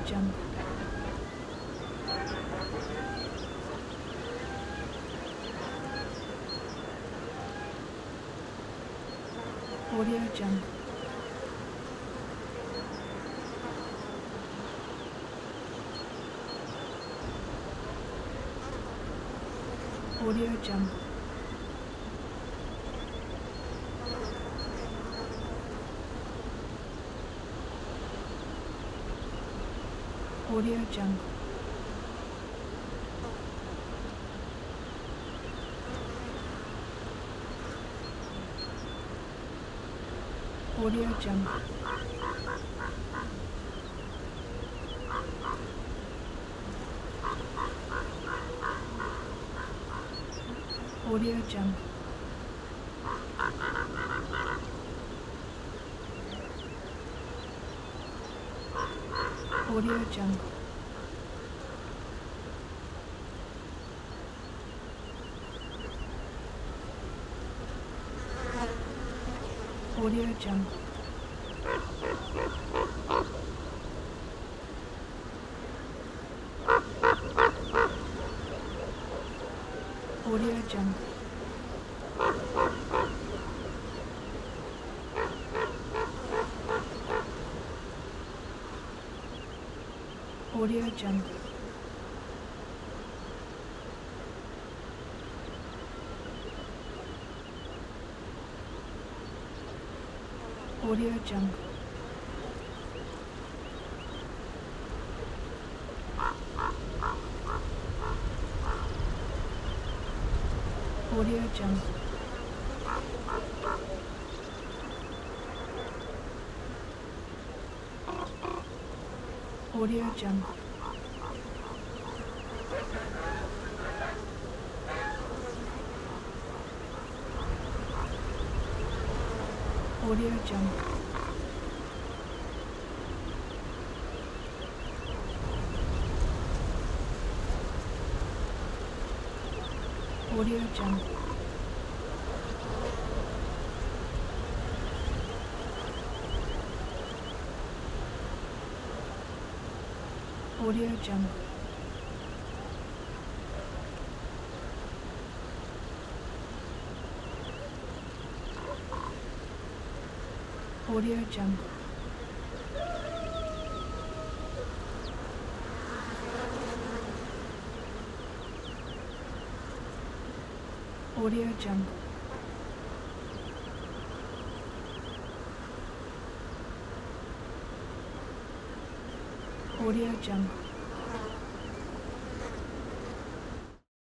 Jungle. Audio Jungle. Audio Jungle. Audio Jungle. Audio Jungle. Audio Jungle. Audio Jungle. Audio Jungle. Audio Jungle. Audio Jungle. Audio Jungle. Audio Jungle. Audio Jungle. Audio Jungle. Audio Jungle. Audio Jungle. Audio Jungle. Audio Jungle. Audio Jungle.